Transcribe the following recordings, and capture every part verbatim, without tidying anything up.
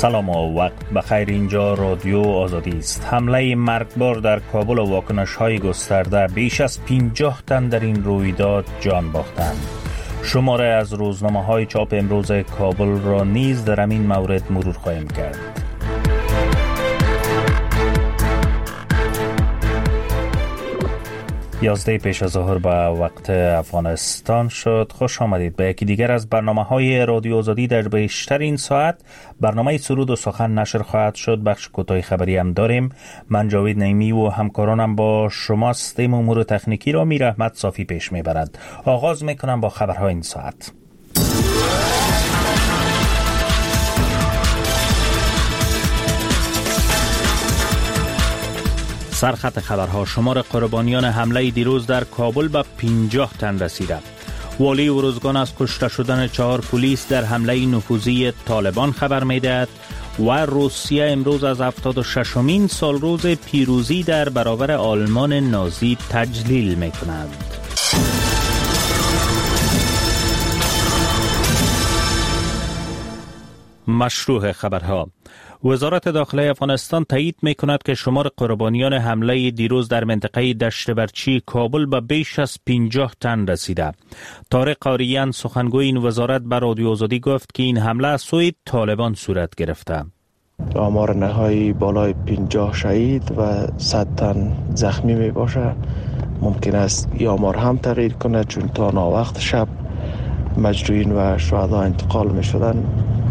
سلام و وقت بخیر. اینجا رادیو آزادی است. حمله مرگبار در کابل و واکنش‌های گسترده، بیش از پنجاه تن در این رویداد جان باختند. شماره از روزنامه‌های چاپ امروز کابل را نیز در همین مورد مرور خواهیم کرد. یازده پیش از ظهر به وقت افغانستان شد. خوش آمدید به یکی دیگر از برنامه‌های رادیو آزادی. در بیشتر این ساعت برنامه سرود و سخن نشر خواهد شد. بخش کوتاه خبری هم داریم. من جاوید نعیمی و همکارانم با شما هستیم. امور تکنیکی را میر احمد صافی پیش میبرد. آغاز میکنم با خبرهای این ساعت. سرخط خبرها: شمار قربانیان حمله دیروز در کابل به پنجاه تن رسیده. والی ارزگان از کشته شدن چهار پلیس در حمله نفوذی طالبان خبر می‌دهد و روسیه امروز از هفتاد و ششمین سالروز پیروزی در برابر آلمان نازی تجلیل می‌کند. مشروع خبرها: وزارت داخلی افغانستان تایید می‌کند که شمار قربانیان حمله دیروز در منطقه دشت برچی کابل به بیش از پنجاه تن رسیده. طارق قاریان سخنگوی این وزارت به رادیو آزادی گفت که این حمله از سوی طالبان صورت گرفته. آمار نهایی بالای پنجاه شهید و صد تن زخمی می باشه. ممکن است این آمار هم تغییر کنه، چون تا ناوقت شب مجروحین و شهدا انتقال می شدن.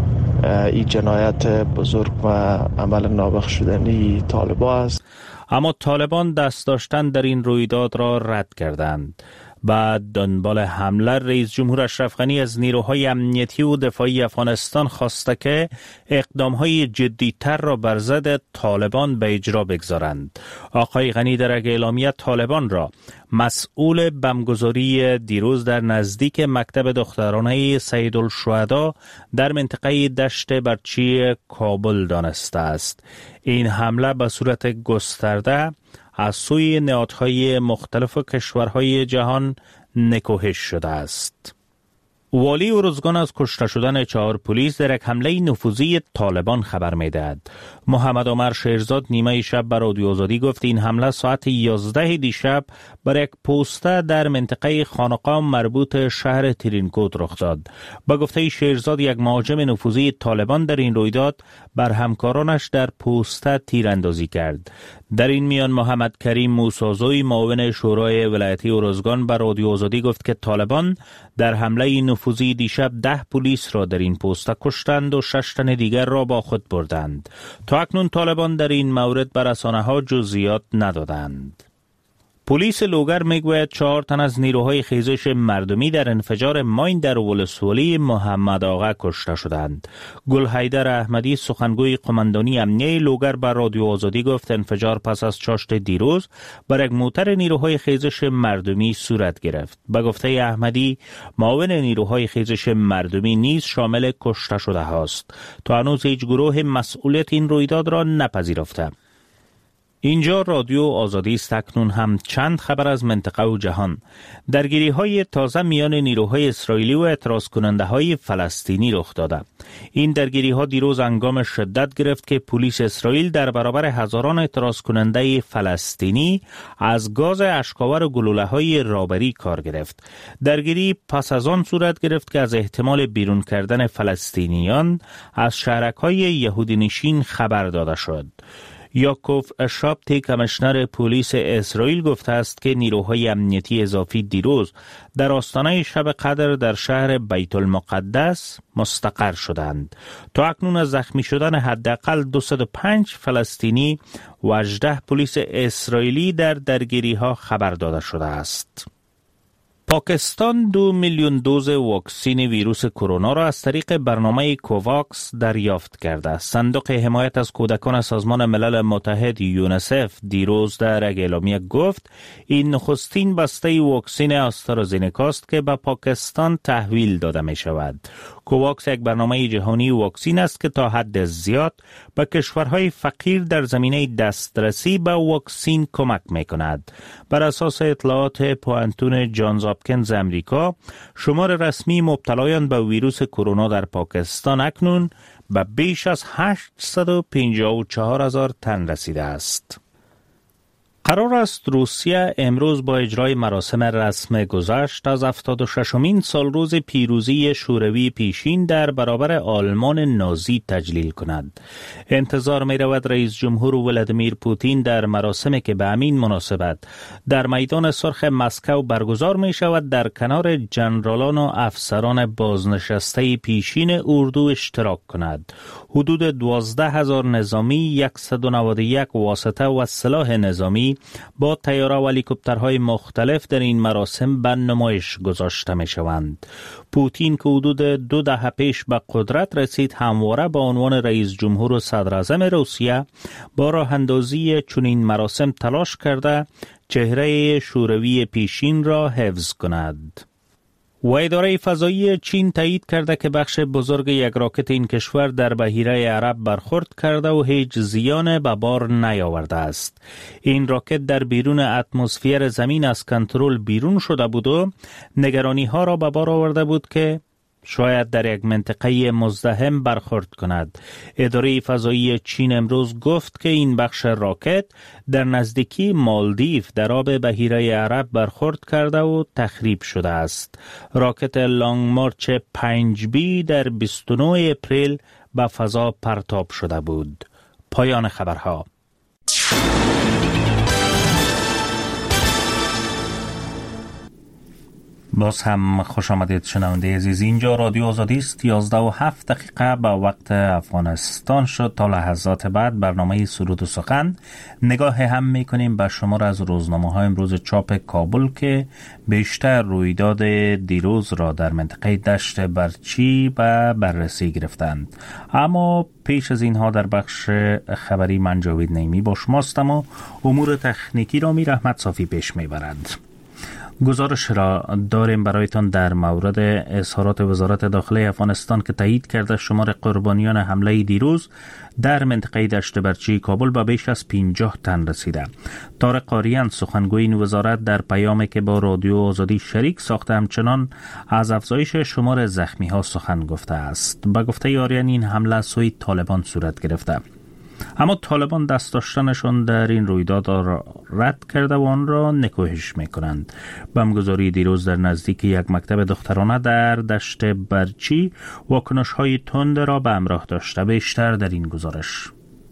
این جنایت بزرگ و عمل نابخش شدنی طالبان است. اما طالبان دست داشتن در این رویداد را رد کردند. بعد دنبال حمله رئیس جمهور اشرف غنی از نیروهای امنیتی و دفاعی افغانستان خواسته که اقدامهای جدی‌تر را بر ضد طالبان به اجرا بگذارند. آقای غنی در یک اعلامیه طالبان را مسئول بمبگذاری دیروز در نزدیک مکتب دخترانه سیدالشهدا در منطقه دشت برچی کابل دانسته است. این حمله به صورت گسترده از سوی نهادهای مختلف کشورهای جهان نکوهش شده است. والی ارزگان از کشته شدن چهار پلیس در یک حمله نفوذی طالبان خبر می‌دهد. محمد عمر شیرزاد نیمه شب به رادیو آزادی گفت این حمله ساعت یازده دیشب بر یک پوسته در منطقه خانقاه مربوط شهر ترینکوت رخ داد. با گفته شیرزاد یک مهاجم نفوذی طالبان در این رویداد بر همکارانش در پوسته تیراندازی کرد. در این میان محمد کریم موسازوی معاون شورای ولایتی ارزگان به رادیو آزادی گفت که طالبان در حمله نفوذی دیشب ده پلیس را در این پوسته کشتند و شش تن دیگر را با خود بردند. تا اکنون طالبان در این مورد به رسانه‌ها جزئیات ندادند. پلیس لوگر میگوید چهار تن از نیروهای خیزش مردمی در انفجار ماین در ولسوالی محمد آقا کشته شدند. گل حیدر احمدی سخنگوی قماندانی امنیه لوگر به رادیو آزادی گفت انفجار پس از چاشت دیروز بر یک موتر نیروهای خیزش مردمی صورت گرفت. به گفته احمدی معاون نیروهای خیزش مردمی نیز شامل کشته شده هاست. تا هنوز هیچ گروه مسئولیت این رویداد را نپذیرفته. اینجا رادیو آزادی است. اکنون هم چند خبر از منطقه و جهان. درگیری های تازه میان نیروهای اسرائیلی و اعتراض کننده های فلسطینی رخ داده. این درگیری ها دیروز هنگام شدت گرفت که پلیس اسرائیل در برابر هزاران اعتراض کننده فلسطینی از گاز اشک‌آور و گلوله های رابری کار گرفت. درگیری پس از آن صورت گرفت که از احتمال بیرون کردن فلسطینیان از شهرک‌های یهودی نشین خبر داده شد. یاکوف اشابتی کمیشنر پلیس اسرائیل گفته است که نیروهای امنیتی اضافی دیروز در آستانه شب قدر در شهر بیت المقدس مستقر شدند. تا اکنون از زخمی شدن حداقل دویست و پنج فلسطینی و هجده پلیس اسرائیلی در درگیری ها خبر داده شده است. پاکستان دو میلیون دوز واکسین ویروس کرونا را از طریق برنامه کوواکس دریافت کرده. صندوق حمایت از کودکان سازمان ملل متحد یونیسف دیروز در یک اعلامیه گفت این نخستین بسته واکسین آسترازینکا است که به پاکستان تحویل داده می شود. کوواکس یک برنامه جهانی واکسین است که تا حد زیاد به کشورهای فقیر در زمینه دسترسی به واکسین کمک می کند. بر اساس اطلاعات پوانتون جانز هاپکینز امریکا شمار رسمی مبتلایان به ویروس کرونا در پاکستان اکنون به بیش از هشتصد و پنجاه و چهار هزار تن رسیده است. قرار است روسیه امروز با اجرای مراسم رسم گذشت از هفتاد و ششمین سالروز پیروزی شوروی پیشین در برابر آلمان نازی تجلیل کند. انتظار می رود رئیس جمهور ولادیمیر پوتین در مراسمی که به همین مناسبت در میدان سرخ مسکو برگزار می شود در کنار جنرالان و افسران بازنشسته پیشین اردو اشتراک کند. حدود دوازده هزار نظامی، صد و نود و یک واسطه و سلاح نظامی با طیاره و هلیکوپترهای مختلف در این مراسم به نمایش گذاشته می شوند. پوتین که حدود دو دهه پیش به قدرت رسید همواره با عنوان رئیس جمهور و صدر اعظم روسیه با راه اندازی چنین مراسم تلاش کرده چهره شوروی پیشین را حفظ کند. و اداره فضایی چین تایید کرده که بخش بزرگ یک راکت این کشور در بحیره عرب برخورد کرده و هیچ زیان به بار نیاورده است. این راکت در بیرون اتمسفر زمین از کنترل بیرون شده بود و نگرانی ها را به بار آورده بود که شاید در یک منطقه مزدحم برخورد کند. اداره فضایی چین امروز گفت که این بخش راکت در نزدیکی مالدیو در آب بحیره عرب برخورد کرده و تخریب شده است. راکت لانگ مارچ پنج بی در بیست و نه اپریل به فضا پرتاب شده بود. پایان خبرها. باز هم خوش آمدید شنونده عزیز. اینجا رادیو آزادی است. یازده و هفت دقیقه به وقت افغانستان شد. تا لحظات بعد برنامه سرود و سخن نگاه هم میکنیم به شمار از روزنامه های امروز چاپ کابل که بیشتر رویداد دیروز را در منطقه دشت برچی به بررسی گرفتند. اما پیش از اینها در بخش خبری من جاوید نعیمی با شماستم و امور تکنیکی را میر احمد صافی پیش میبرد. گزارش را داریم برایتان در مورد اظهارات وزارت داخله افغانستان که تایید کرده شمار قربانیان حمله دیروز در منطقه دشت برچی کابل به بیش از پنجاه تن رسیده. طارق قاریان سخنگوی این وزارت در پیامی که با رادیو آزادی شریک ساخته همچنان از افزایش شمار زخمی ها سخن گفته است. به گفته قاریان این حمله از سوی طالبان صورت گرفته، اما طالبان دست داشتنشان در این رویداد را رد کرده و آن را نکوهش میکنند. بمبگذاری دیروز در نزدیک یک مکتب دخترانه در دشت برچی واکنش های تند را به همراه داشته. بیشتر در این گزارش.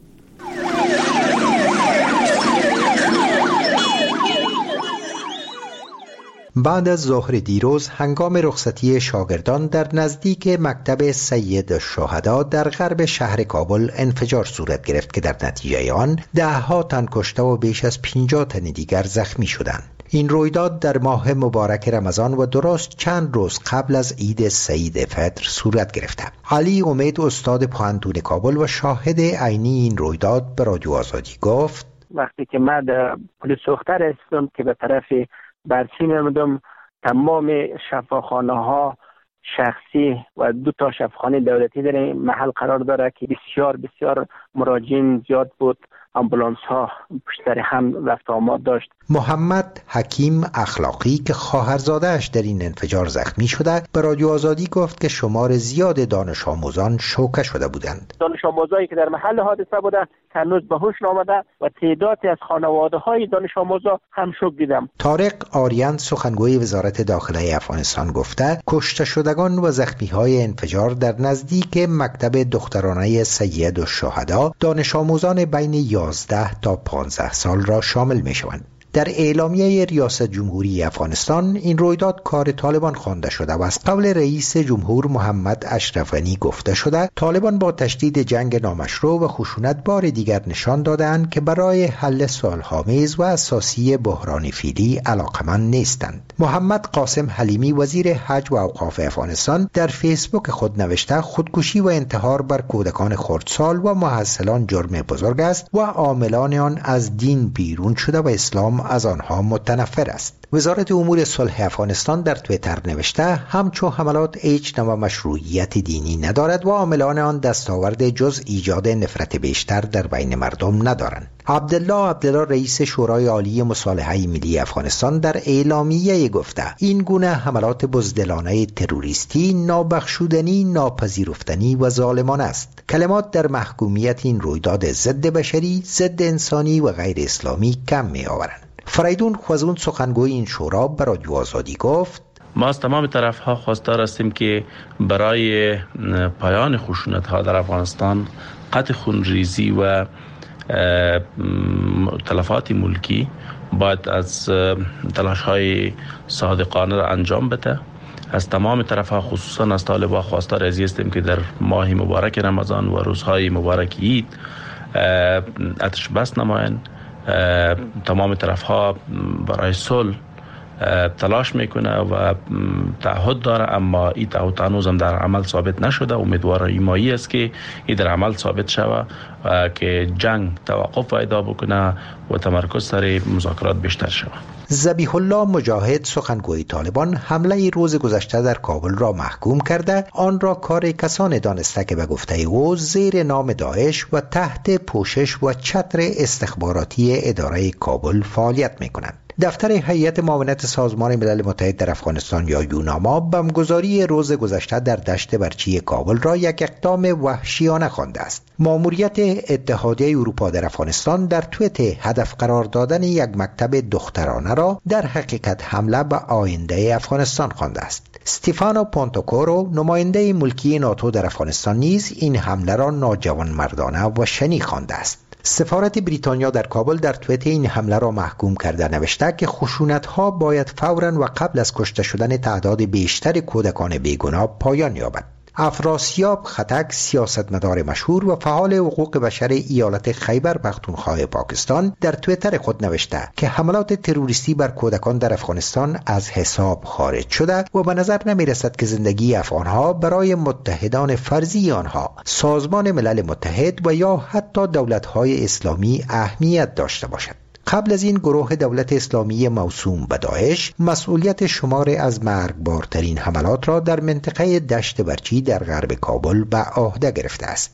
بعد از ظهر دیروز هنگام رخصتی شاگردان در نزدیک مکتب سید الشهدا در غرب شهر کابل انفجار صورت گرفت که در نتیجه آن ده ها تن کشته و بیش از پنجاه تن دیگر زخمی شدند. این رویداد در ماه مبارک رمضان و درست چند روز قبل از عید سعید فطر صورت گرفته. علی امید استاد پوهنتون کابل و شاهد عینی این رویداد به رادیو آزادی گفت وقتی که من پلیس دختر هستم که به طرف برچی می‌آمدم، تمام شفاخانه ها شخصی و دو تا شفاخانه دولتی در این محل قرار داره که بسیار بسیار مراجعین زیاد بود. آمبولانس ها پشت هم رفت آمد داشت. محمد حکیم اخلاقی که خواهرزاده‌اش در این انفجار زخمی شده به رادیو آزادی گفت که شمار زیاد دانش آموزان شوکه شده بودند. دانش آموزایی که در محل حادثه بودند هنوز به هوش نآمده و تعدادی از خانواده های دانش آموزا هم شوک دیدم. طارق آریان سخنگوی وزارت داخله افغانستان گفته کشته شدگان و زخمی های انفجار در نزدیک مکتب دخترانه سید الشهدا دانش آموزان بین یازده تا پانزده سال را شامل می شوند. در اعلامیه ریاست جمهوری افغانستان این رویداد کار طالبان خوانده شده و از قول رئیس جمهور محمد اشرف غنی گفته شده طالبان با تشدید جنگ نامشروع و خشونت بار دیگر نشان دادند که برای حل صلح‌آمیز و اساسی بحران فعلی علاقمند نیستند. محمد قاسم حلیمی وزیر حج و اوقاف افغانستان در فیسبوک خود نوشته خودکشی و انتحار بر کودکان خردسال و محصلان جرم بزرگ است و عاملان آن از دین بیرون شده و اسلام از آنها متنفر است. وزارت امور صلح افغانستان در توییتر نوشته همچو حملات هیچ نوع مشروعیت دینی ندارد و عاملان آن دستاورد جز ایجاد نفرت بیشتر در بین مردم ندارند. عبدالله عبدالله رئیس شورای عالی مصالحه ملی افغانستان در اعلامیه گفته این گونه حملات بزدلانه تروریستی نابخشودنی، ناپذیرفتنی و ظالمانه است. کلمات در محکومیت این رویداد ضد بشری، ضد انسانی و غیر اسلامی کم می آورند. فریدون خوازون سخنگوی این شورا به رادیو آزادی گفت: ما از تمام طرف ها خواستار هستیم که برای پایان خشونت ها در افغانستان قطع خونریزی و تلفات ملکی باید از تلاش های صادقانه را انجام بده. از تمام طرف ها خصوصا از طالبان خواستار ازی هستیم که در ماه مبارک رمضان و روزهای مبارک عید آتش بس نمایند. تمام طرف ها برای صلح تلاش میکنه و تعهد داره، اما این تعهد هنوز هم در عمل ثابت نشده. امیدوار ایمایی است که این در عمل ثابت شود و که جنگ توقف پیدا بکنه و تمرکز سر مذاکرات بیشتر شود. ذبیح الله مجاهد سخنگوی طالبان حمله روز گذشته در کابل را محکوم کرده آن را کار کسان دانسته که به گفته او زیر نام داعش و تحت پوشش و چتر استخباراتی اداره کابل فعالیت میکنند. دفتر هیئت معاونت سازمان ملل متحد در افغانستان یا یوناما بمبگذاری روز گذشته در دشت برچی کابل را یک اقدام وحشیانه خوانده است. ماموریت اتحادیه اروپا در افغانستان در توییت هدف قرار دادن یک مکتب دخترانه را در حقیقت حمله به آینده افغانستان خوانده است. استیفانو پونتوکورو نماینده ملکی ناتو در افغانستان نیز این حمله را ناجوانمردانه و شنی خوانده است. سفارت بریتانیا در کابل در توییت این حمله را محکوم کرده نوشته که خشونت‌ها باید فوراً و قبل از کشته شدن تعداد بیشتر کودکان بیگناه پایان یابد. افراسیاب خطک، سیاستمدار مشهور و فعال حقوق بشر ایالت خیبر پختونخوا پاکستان در توییتر خود نوشته که حملات تروریستی بر کودکان در افغانستان از حساب خارج شده و به نظر نمی رسد که زندگی افغانها برای متحدان فرضی آنها، سازمان ملل متحد و یا حتی دولت‌های اسلامی اهمیت داشته باشد. قبل از این گروه دولت اسلامی موسوم به داعش مسئولیت شمار از مرگبارترین حملات را در منطقه دشت برچی در غرب کابل به عهده گرفته است.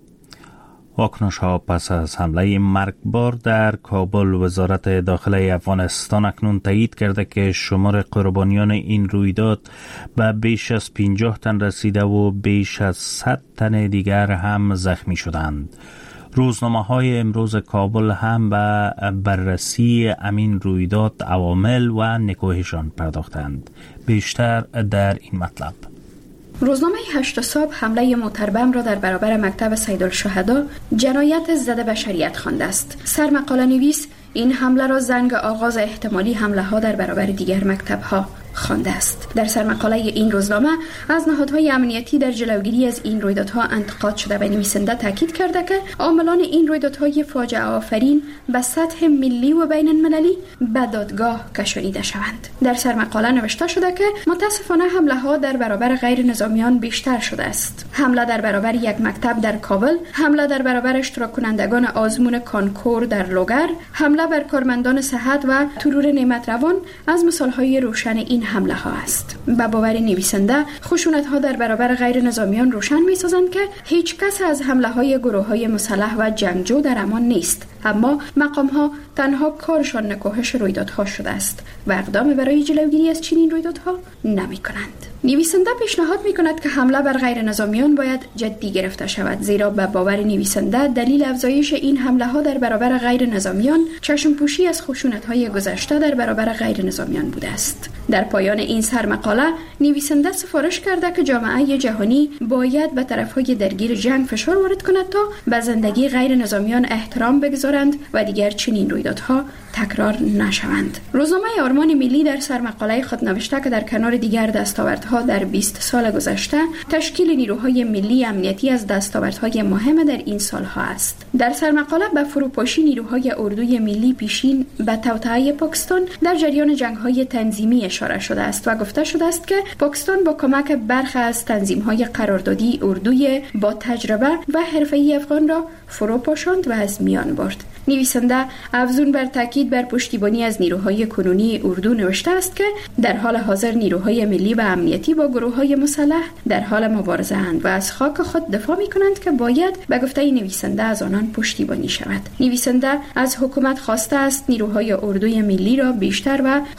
واکنش ها پس از حمله مرگبار در کابل، وزارت داخله افغانستان اکنون تایید کرده که شمار قربانیان این رویداد به بیش از پنجاه تن رسیده و بیش از صد تن دیگر هم زخمی شدند. روزنامه های امروز کابل هم به بررسی امین رویداد عوامل و نکوهشان پرداختند. بیشتر در این مطلب. روزنامه هشت صبح حمله موتربم را در برابر مکتب سیدالشهدا جنایت ضد بشریت خوانده است. سرمقاله نویس این حمله را زنگ آغاز احتمالی حمله ها در برابر دیگر مکتب ها خوانده است. در سرمقاله این روزنامه از نهادهای امنیتی در جلوگیری از این رویدادها انتقاد شده و نویسنده تاکید کرده که عاملان این رویدادهای فاجعه آفرین به سطح ملی و بین المللی به دادگاه کشانیده شوند. در سرمقاله نوشته شده که متاسفانه حمله ها در برابر غیر نظامیان بیشتر شده است. حمله در برابر یک مکتب در کابل، حمله در برابر اشتراک کنندگان آزمون کانکور در لوگر، حمله بر کارمندان صحت و ترور نعمت روان از مثالهای روشن این حمله ها است. با باور نویسنده خشونت ها در برابر غیر نظامیان روشن می سازند که هیچ کس از حمله های گروه های مسلح و جنگجو در امان نیست، اما مقام ها تنها کارشان نکوهش رویدادها شده است و اقدام برای جلوگیری از چنین رویدادها نمی کنند. نویسنده پیشنهاد می کند که حمله بر غیر نظامیان باید جدی گرفته شود، زیرا به باور نویسنده دلیل افزایش این حمله ها در برابر غیر نظامیان چشم پوشی از خشونت های گذشته در برابر غیر نظامیان بوده است. در پایان این سرمقاله نویسنده سفارش کرده که جامعه جهانی باید به طرفهای درگیر جنگ فشار وارد کند تا به زندگی غیر نظامیان احترام بگذارند و دیگر چنین رویدادها تکرار نشوند. روزنامه آرمان ملی در سرمقاله خود نوشته که در کنار دیگر دستاوردها در بیست سال گذشته، تشکیل نیروهای ملی امنیتی از دستاوردهای مهم در این سالها است. در سرمقاله به فروپاشی نیروهای اردوی ملی پیشین به توطئه پاکستان در جریان جنگ‌های تنظیمی اشاره شده است و گفته شده است که پاکستان با کمک برخی از تنظیم‌های قراردادی اردوی با تجربه و حرفه‌ای افغان را فروپاشاند و از میان برد. نویسنده افزون بر تاکید بر پشتیبانی از نیروهای کنونی اردو نوشته است که در حال حاضر نیروهای ملی و امنیتی امنیتی با گروه‌های مسلح در حال مبارزه اند و از خاک خود دفاع می‌کنند که باید به گفته نویسنده از آنان پشتیبانی شود. نویسنده از حکومت خواسته است نیروهای اردوی ملی را بیشتر و